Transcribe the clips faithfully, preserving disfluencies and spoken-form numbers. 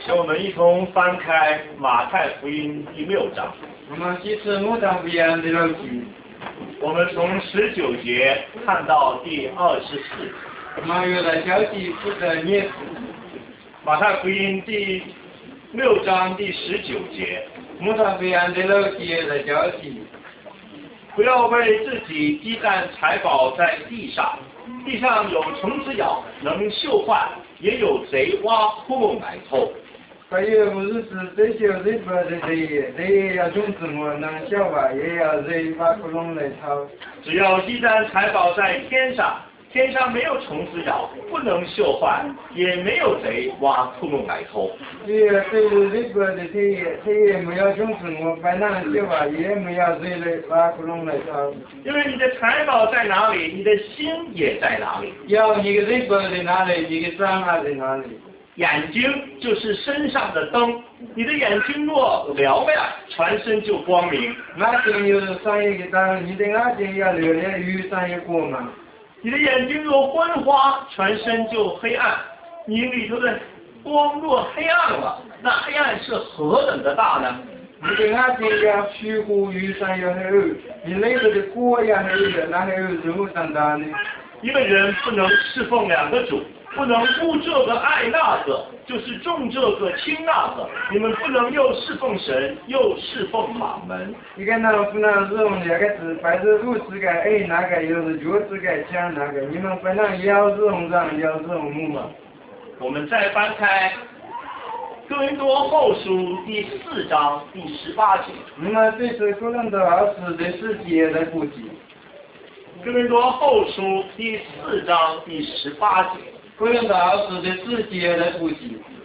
请我们一同翻开马太福音第六章。 我们这次马太福音第六集， 我们从十九节看到第二十四。 马月的消息负责念。 马太福音第六章第十九节。 马太福音第六节的消息。 不要为自己积攒财宝在地上，地上有虫子咬，能锈坏；也有贼挖窟窿来偷。 还有不是指这些日本的贼，贼也要种子么？能消化，也要贼挖窟窿来偷。 只要积攒财宝在天上，天上没有虫子咬，不能锈坏，也没有贼挖窟窿来偷。 这些对日本的贼也，贼也没有种子么？不能消化，也没有贼来挖窟窿来偷。 因为你的财宝在哪里，你的心也在哪里。 要你个日本的哪里，你个心还在哪里？ 眼睛就是身上的灯，你的眼睛若嘹亮，全身就光明。 眼睛有上一个灯，你的眼睛要流亮，有上一光嘛。 你的眼睛若昏花，全身就黑暗。你里头的光若黑暗了，那黑暗是何等的大呢？ 你的眼睛要虚乎有上有黑暗，你内头的光要黑的，那还有什么长大呢？ 一个人不能侍奉两个主。不能顾这个爱那个，就是重这个轻那个。你们不能又侍奉神，又侍奉马门。 一个人不能侍奉两个字，摆着路自个爱哪个，又是脚自个讲哪个。你们不能要侍奉上，要侍奉母嘛。 我们再翻开哥林多后书第四章第十八节。 那么这是哥林多后书第四节的故事。 哥林多后书第四章第十八节。 哥林多后书第四节的故事。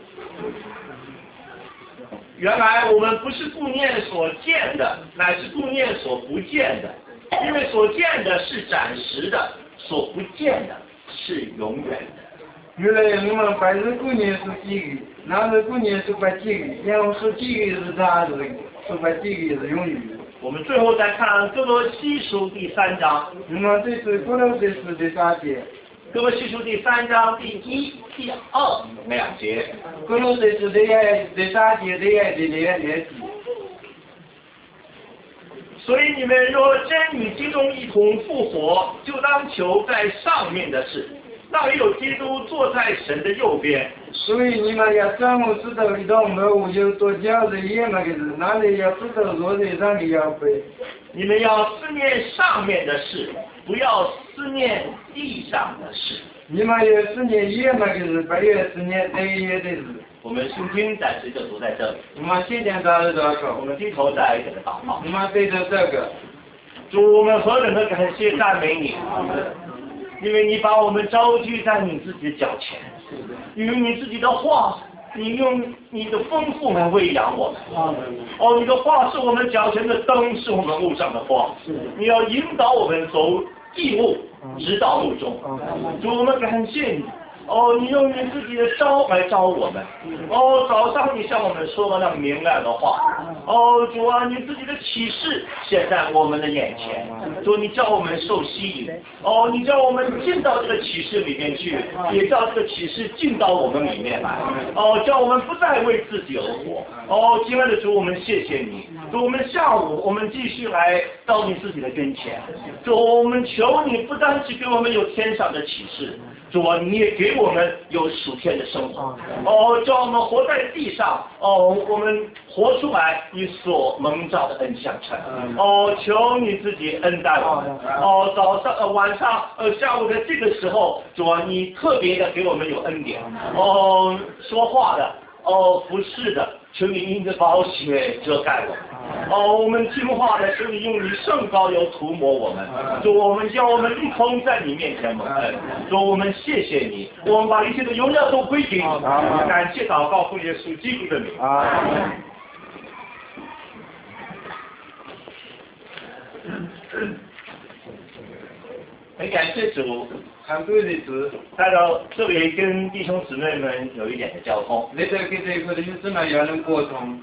原来我们不是顾念所见的，乃是顾念所不见的，因为所见的是暂时的，所不见的是永远的。 原来我们不是顾念所见的，那是顾念所不见的，因为所见的是暂时的，所不见的是永远的。 我们最后再看哥罗西书第三章。 那么这是哥罗西书第三节。 哥罗西书第三章第一、第二两节。 哥罗西书第第三节第二第两节。 所以你们若真与基督一同复活，就当求在上面的事，那里有基督坐在神的右边。 所以你们要掌握知道一道门，有多教的也那个是，那里要知道落在上面要背。 你们要思念上面的事，不要思念地上的事。 你们要思念也那个是，不要思念地也的事。 我们圣经暂时就读在这里。 我们现在到了多少？ 我们低头在这个祷告。 我们对着这个， 主，我们何等的感谢赞美你，因为你把我们招聚在你自己的脚前，因为你自己的话。你用你的丰富来喂养我们，哦，你的话是我们脚前的灯，是我们路上的光。你要引导我们走义路，直到路中。主，我们感谢你。哦，你用你自己的招来招我们。哦，早上你向我们说了那明亮的话。哦，主啊，你自己的启示显在我们的眼前。主，你叫我们受吸引。哦，你叫我们进到这个启示里面去，也叫这个启示进到我们里面来。哦，叫我们不再为自己而活。哦，亲爱的主，我们谢谢你。主，我们下午我们继续来到你自己的跟前。主，我们求你不单是给我们有天上的启示。主啊，你也给我们有属天的生活，哦，叫我们活在地上，哦，我们活出来你所蒙召的恩相称，哦，求你自己恩待我们，哦，早上、呃、晚上、呃下午的这个时候，主啊，你特别的给我们有恩典，哦，说话的，哦，服侍的，求你因着宝血遮盖我们。哦，我们听话的，求你用你圣膏油涂抹我们。主，我们叫我们一同在你面前蒙恩。主，我们谢谢你，我们把一切的荣耀都归给你。感谢祷告，奉耶稣基督的名。很感谢主。 很多日子来到这里跟弟兄姊妹们有一点的交通。 来到给这个弟兄姊妹要能沟通。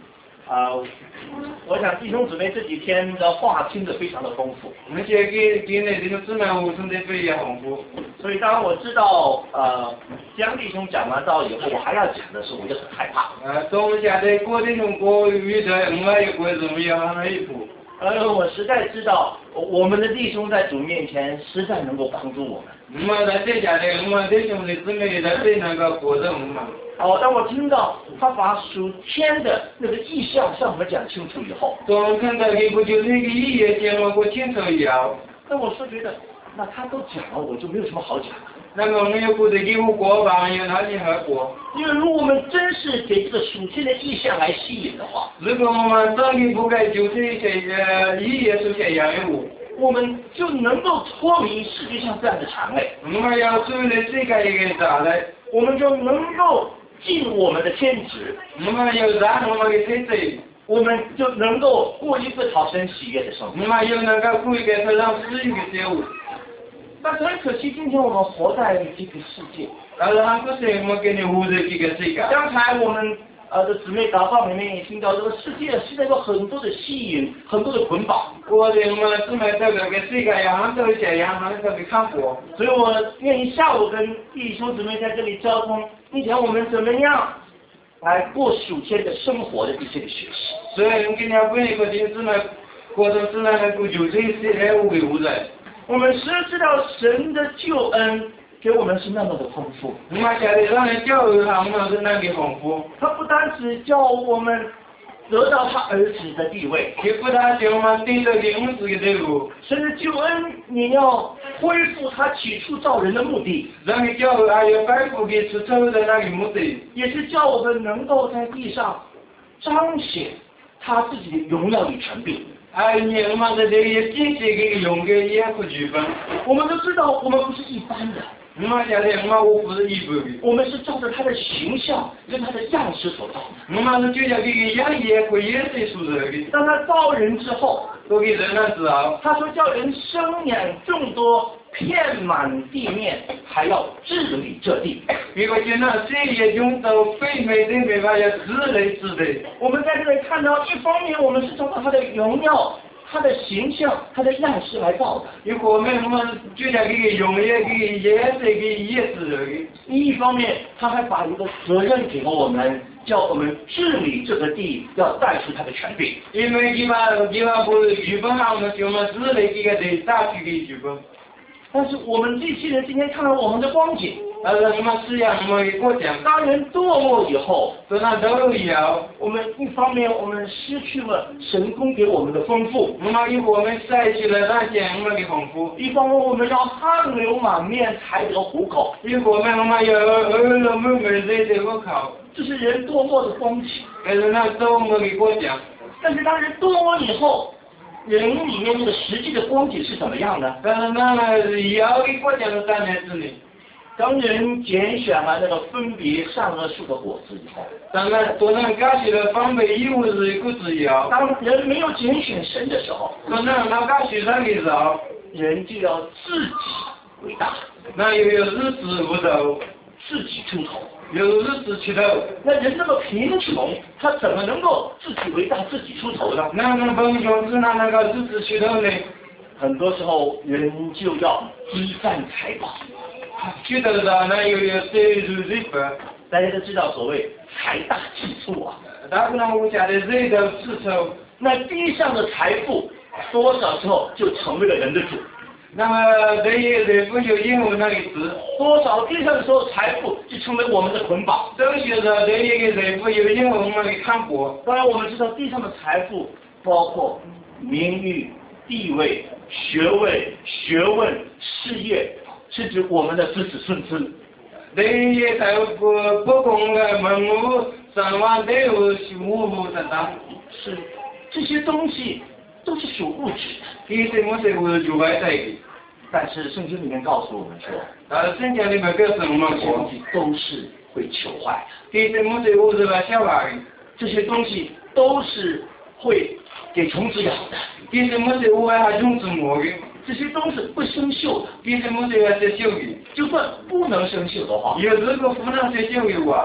啊、呃，我想弟兄姊妹这几天的话听得非常的丰富。 而且给给那弟兄姊妹互动的非常丰富。 所以当我知道呃江弟兄讲完道以后，我还要讲的时候，我就很害怕。 呃，当下的各弟兄各遇到另外一个怎么样那一步？ 呃，我实在知道我们的弟兄在主面前实在能够帮助我们。 那么在这下的我们弟兄的姊妹在这那个过程嘛。 哦，当我听到他把属天的那个意象向我们讲清楚以后， 当看到一个就是一个意义讲我过清楚以后， 那我是觉得，那他都讲了，我就没有什么好讲的。 那么我们又不得给我过吧，有哪里还过？ 因为如果我们真是给这个属天的意象来吸引的话， 如果我们真的不该就是一些呃意义出现养物， 我们就能够脱离世界上这样的常类。 我们要注意这个一个啥呢？ 我们就能够尽我们的天职。 我们要让我们的天职， 我们就能够过一个讨神喜悦的生活。 我们又能够过一个非常适应的生活。 但是很可惜，今天我们活在这个世界。 但是很可惜，我们跟你活在这个世界。 刚才我们呃的姊妹祷告里面也听到，这个世界现在有很多的吸引，很多的捆绑。 我的我们姊妹这个跟世界一样，都这样，很多的看过。 所以我愿意下午跟弟兄姊妹在这里交通，并且我们怎么样来过属天的生活的一些的学习。 所以我今天问一个弟兄姊妹，过程是那个有这些来无为无在。 我们实知道神的救恩给我们是那么的丰富。 我们现在让人教育他们是那个丰富。 他不单只叫我们得到他儿子的地位， 也不单叫我们得到领子的队伍。 神的救恩，你要恢复他起初造人的目的， 让人教育还要恢复给出头的那个目的， 也是叫我们能够在地上彰显他自己的荣耀与权柄。 哎，你我们的这个经济给用给也不具分。 我们都知道，我们不是一般的。 我们现在我们我不是一般的。 我们是照着他的形象跟他的样式所造的。 我们是就像这个样也和颜色属的。 当他造人之后， 都给人了之后， 他说叫人生养众多，遍满地面，还要治理这地。 一个就那这也用到非美的没法要治理治理。 我们在这里看到，一方面我们是照着他的荣耀、他的形象、他的样式来造的； 一方面我们就像这个用也给颜色给也治理。 另一方面，他还把一个责任给了我们，叫我们治理这个地，要带出他的权柄。 因为一般一般不是剧本上我们就我们治理这个地大区的剧本。 但是我们这些人今天看到我们的光景， 但是我们是让我们的国家， 当人堕落以后， 在那都以后， 我们一方面我们失去了神供给我们的丰富， 我们一我们失去了那些我们的丰富； 一方面我们要汗流满面才得糊口， 一方面我们要饿了没没热的糊口。 这是人堕落的光景。 但是那都我们的国家， 但是当人堕落以后，人里面这个实际的光景是怎么样呢？ 但是那以后的国家是三年之内。 当人拣选了那个分别善恶树的果子以后， 当然，当然，感谢了方面义务是一个自由。 当人没有拣选神的时候， 当然，那感谢上的时候， 人就要自己为大， 那又有日子不头， 自己出头。 有日子出头。 那人那么贫穷，他怎么能够自己为大、自己出头呢？ 那那贫穷是那那个日子出头呢？ 很多时候人就要积攒财宝。 去得到那又有收入日本， 大家都知道所谓财大气粗啊。 大部分国家的人都是抽， 那地上的财富多少时候就成为了人的主。 那么人也人不有因为那个字， 多少地上的时候财富就成为我们的捆绑。 都觉得人一个人不有因为我们的看过。 当然我们知道地上的财富包括名誉、地位、学位、学问、事业。是指我们的子子孙孙， 人也在不不公的门户上万都有五户等等， 是这些东西都是属物质的。 其实我是物质外在的， 但是圣经里面告诉我们说， 但是圣经里面告诉我们说， 都是会朽坏的。 其实我是物质来消化的， 这些东西都是会给虫子咬的。 其实我是我还虫子磨的。 这些都是不生锈的， 其实我是要生锈的。 就算不能生锈的话， 有这个不能生锈的话，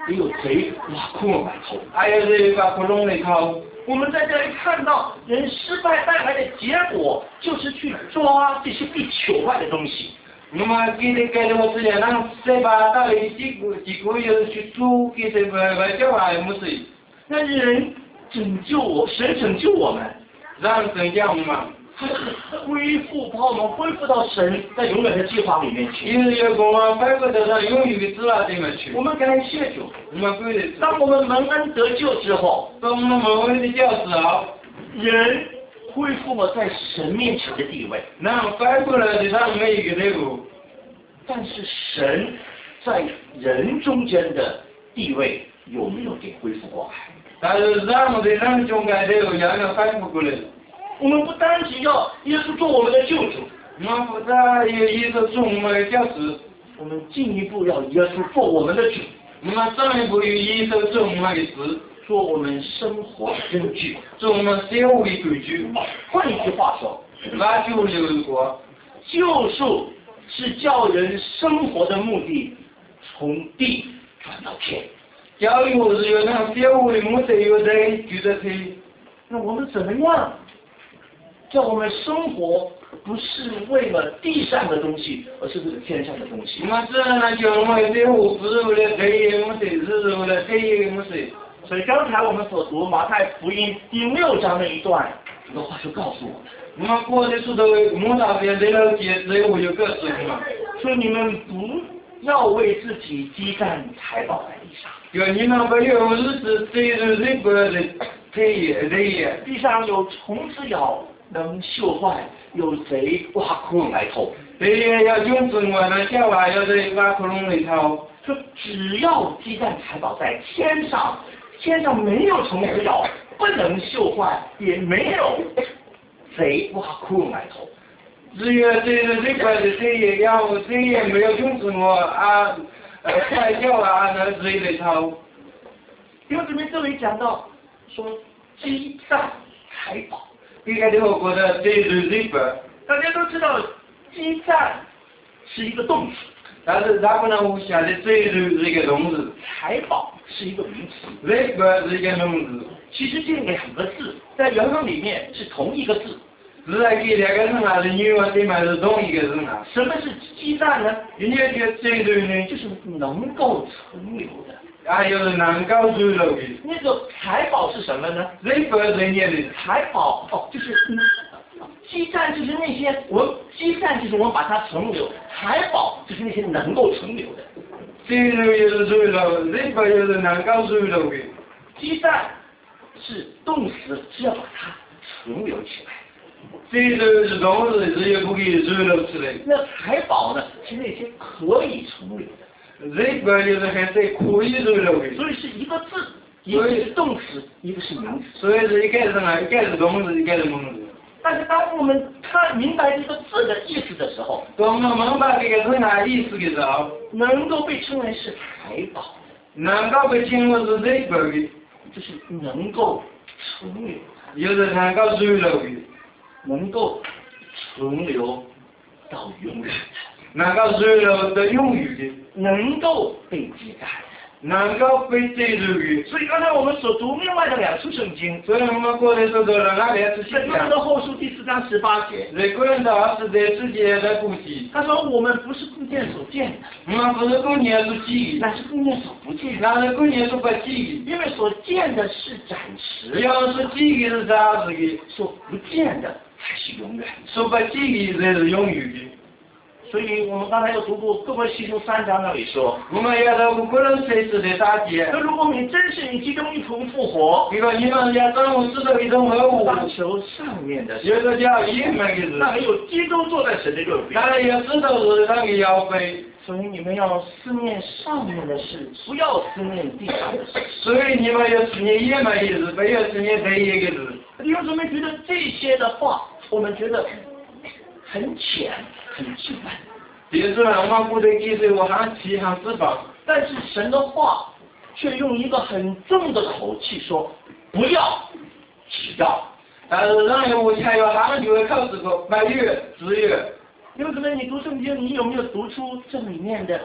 也有贼挖空来偷。 还有人把窟窿里偷。 我们在这里看到人失败带来的结果，就是去抓这些被求坏的东西。 那么给的给的我之前让谁把到底几个几个月去做给谁外外交啊没事。 那人拯救我，神拯救我们， 让神将我们恢复，把我们恢复到神在永远的计划里面去。 因为有我们恢复得到永远的计划里面去。 我们感谢主。 我们归的。 当我们蒙恩得救之后， 当我们蒙恩的教之后， 人恢复了在神面前的地位。 那恢复了的他每一个队伍。 但是神在人中间的地位有没有给恢复过来？ 但是让我的人中间队伍要要恢复过来。 我们不单只要耶稣做我们的救主， 我们不但有耶稣做我们的教主， 我们进一步要耶稣做我们的主。 我们进一步有耶稣做我们的主， 做我们生活的根据， 做我们生活的根据。 换一句话说， 那就有过救赎是叫人生活的目的从地转到天。 教育是有那生活的目的有在举得天。 那我们怎么样叫我们生活不是为了地上的东西，而是为了天上的东西？ 我们这样叫我们生活不是为了地的目的，是为了天的目的。 所以刚才我们所读马太福音第六章那一段，这个话就告诉我们。 我们过去说的摩大边这条街只有有个事嘛， 说你们不要为自己积攒财宝在地上。 有你们不有日子对着这个的地地地上有虫子咬，能锈坏；有贼挖窟窿来偷。 地要用中国的小娃要在挖窟窿里偷。 说只要积攒财宝在天上，天上没有虫子咬，不能锈坏，也没有贼挖窟窿来偷。 只有对着这块的地要地也没有用中国啊，呃，快小啊那水里偷。 因为这边这里讲到说积攒财宝， 这个的我觉得对着这个， 大家都知道积攒是一个动词。 但是他不能无下的对着这个动词， 财宝是一个名词， 这个是一个动词。 其实这两个字在原文里面是同一个字。 是在给两个人啊，是女娃的嘛是同一个人啊。 什么是积攒呢？ 人家就对着呢， 就是能够存留的。 还有能够存留的。 那个财宝是什么呢？ 这个人家的财宝哦，就是嗯，积攒就是那些我积攒就是我们把它存留，财宝就是那些能够存留的。 存留就是存留，这个就是能够存留的。 积攒是动词，是要把它存留起来。 存留是动词，是也不可以存留起来。 那财宝呢，是那些可以存留的。 这个就是还是可以存留的。 所以是一个字，一个是动词，一个是名词。 所以是一个是哪，一个是动词，一个是名词。 但是当我们看明白这个字的意思的时候， 当我们明白这个是哪意思的时候， 能够被称为是财宝， 能够被称为是这个的， 就是能够存留， 就是能够存留的， 能够存留到永远的， 能够存留到永远的， 能够被记载的。 能够被记住的。 所以刚才我们所读另外的两处圣经， 所以我们过来说到了那两处信在哥林仰。 多后书第四章十八节， 在个人的二十在世界的估计， 他说我们不是供见所见的， 我们不是供念所记的， 乃是供见所不见的。 那是供念所不记因为所见的是暂的。 时， 要是记的是啥子的， 所不见的才是永远。 所不记的才是永远的。 所以我们刚才又读过哥罗西书三章那里说， 我们要到个人随时的打击。 那如果你真是你其中一同复活， 如果你们要掌握知道一种合物， 当求上面的事， 有个叫一门的事， 那还有基督坐在神的右边。 当然要知道是那个要背， 所以你们要思念上面的事，不要思念地上的事。 所以你们要思念一门的事，不要思念第一个事。 弟兄姊妹觉得这些的话，我们觉得很浅，很基本。 比如说我们部队记住我很气很自保， 但是神的话却用一个很重的口气说，不要，只要。 但是让我才有很久的考试过，八月、十月。 弟兄姊妹，你读圣经，你有没有读出这里面的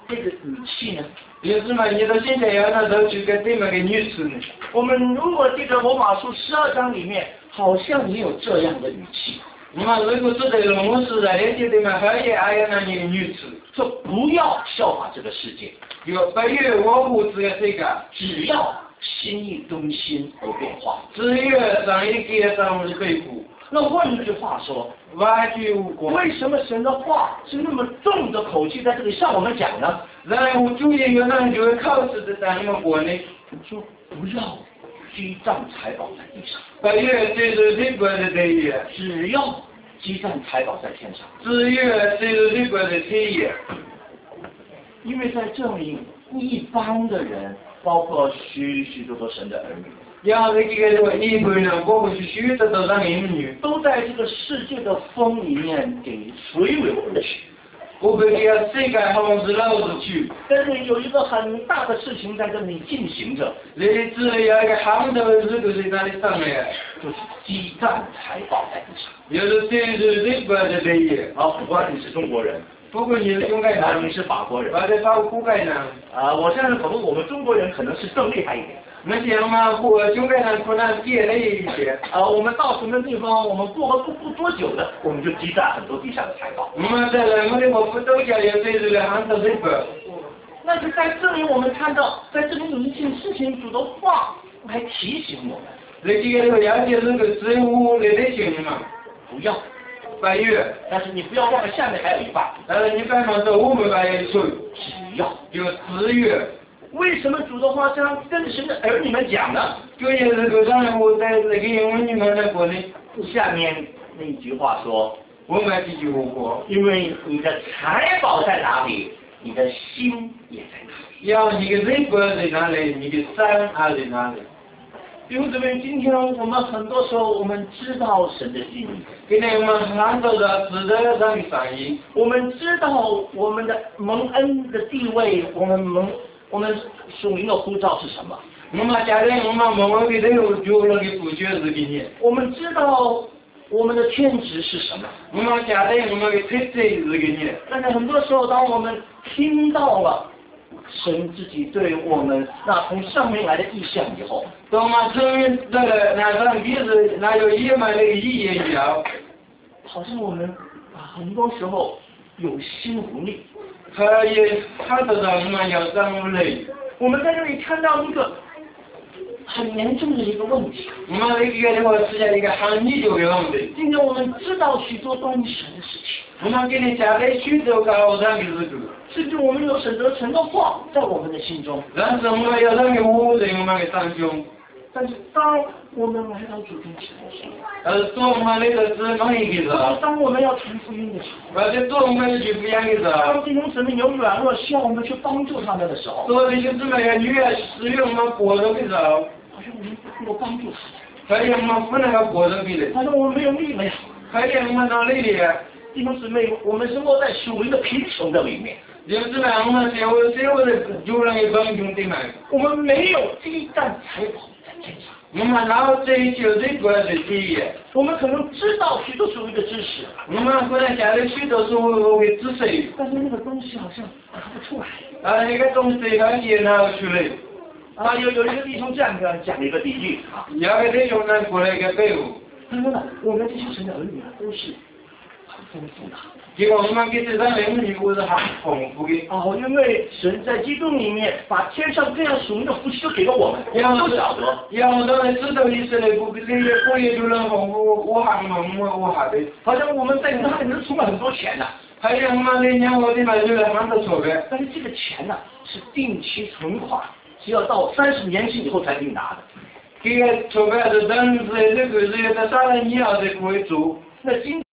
这个语气呢？ 有时嘛，你到现在要那时候去跟对面个女士呢。 我们如果记得罗马书十二章里面，好像也有这样的语气。 那么如果是在罗马书在那些对面还有还有那些女士， 说不要效法这个世界， 有不要我不这个这个， 只要心意更新而变化。 只有上一个上的背负。 那换句话说， 完全无关。 为什么神的话是那么重的口气在这里向我们讲呢？ 然后主耶有人就会考试的在我们国内说不要积攒财宝在地上， 不要追逐这国的产业， 只要积攒财宝在天上。 只有追逐这国的产业。 因为在这里，一般的人，包括许许多多神的儿女。 要是这个的话，一般人包括是许多多让人女， 都在这个世界的风里面给随尾而去。 我们要世界好是老是去， 但是有一个很大的事情在这里进行着， 你只要一个行头是都是哪里上来， 就是积攒财宝在地上。 有的追逐这国的产业。 啊，不管你是中国人， 不过你是中国人， 你是法国人， 或者法国人啊，我现在可能我们中国人可能是更厉害一点。 那像嘛，或中国人可能低了一些。 啊，我们到什么地方，我们过了不不多久的，我们就积攒很多地下的财宝。 我们在人们的我不都叫要追逐的行头这个。 但是在这里我们看到，在这里有一件事情，主的话来提醒我们。 那几个都了解这个植物的类型嘛？ 不要。 八月， 但是你不要忘了下面还有一半。 但是你干嘛说我们八月说只要就十月。 为什么主的话这样跟神的儿女们讲呢？ 就也是个让我在那个英文里面在国内， 下面那一句话说， 我们几句话， 因为你的财宝在哪里，你的心也在哪里。 要你的人格在哪里，你的山还在哪里？ 弟兄姊妹，今天我们很多时候我们知道神的心意， 今天我们看到的值得上的善意， 我们知道我们的蒙恩的地位，我们蒙我们属灵的呼召是什么？ 我们家人我们蒙恩的都有就那个不觉是给你。 我们知道我们的天职是什么？ 我们家人我们的特质是给你。 但是很多时候，当我们听到了神自己对我们那从上面来的意象以后， 当我们听到了那上帝是那有意满那个意义以后， 好像我们啊很多时候有心无力。 他也看得到我们要长无累。 我们在这里看到一个很严重的一个问题。 我们那个的话是在一个很严重的问题。 今天我们知道许多关于神的事情， 我们给你讲的许多高尚的事情， 甚至我们有选择神的话在我们的心中。 但是我们要让你无在我们的当中。 但是当我们来到主跟前的时候， 呃，做我们那个是哪一个时候？ 当我们要传福音的时候， 或者做我们去不一样的时候， 当弟兄姊妹有软弱需要我们去帮助他们的时候， 做弟兄姊妹要女儿使用我们活动的时候， 好像我们不能帮助他们， 好像我们不能够活动起来， 好像我们没有力量， 好像我们哪里的弟兄姊妹，我们生活在属灵的贫穷的里面， 弟兄姊妹，我们社会社会的就让一帮兄弟们， 我们没有积攒财宝在天上。 我们老追求这个的体验， 我们可能知道许多属灵的知识， 我们可能家里许多是我的知识， 但是那个东西好像拿不出来。 啊，那个东西他也拿不出来。 啊，有有一个弟兄这样这样讲了一个比喻啊， 有个弟兄呢过来一个队伍， 他说呢，我们这些神的儿女啊，都是很丰富的。 结果我们给这张人女我是很丰富的。 哦，因为神在基督里面把天上这样属灵的福气都给了我们，我要们都晓得。 要我当然知道以色列不这些过夜就能丰富，我还我我我还得， 好像我们在那里能存了很多钱呢、 还有我们那年我的买就是很多错的， 但是这个钱呢、是定期存款，是要到三十年期以后才给你拿的。 这个错的是等是这个是在啥人以后才可以做。 那今